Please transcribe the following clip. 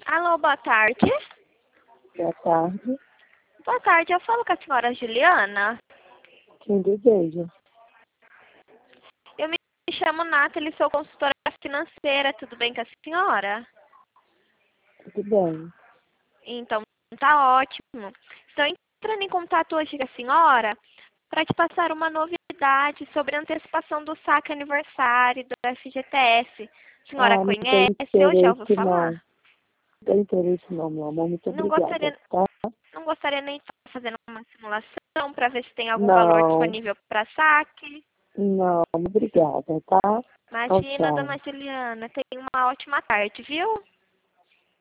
Alô, boa tarde. Boa tarde. Boa tarde, eu falo com a senhora Juliana. Quem deseja? Eu me chamo Nathalie, sou consultora financeira, tudo bem com a senhora? Tudo bem. Então, tá ótimo. Estou entrando em contato hoje com a senhora para te passar uma novidade sobre a antecipação do saque aniversário do FGTS. A senhora Não tem conhece ou já ouviu interesse não. falar? Não tem interesse não, meu amor. Muito Não obrigada, gostaria, tá? não gostaria nem de estar fazendo uma simulação para ver se tem algum valor Não, disponível para saque. não, obrigada, tá? Tchau, Imagina, tchau. dona Juliana, tenha uma ótima tarde, viu?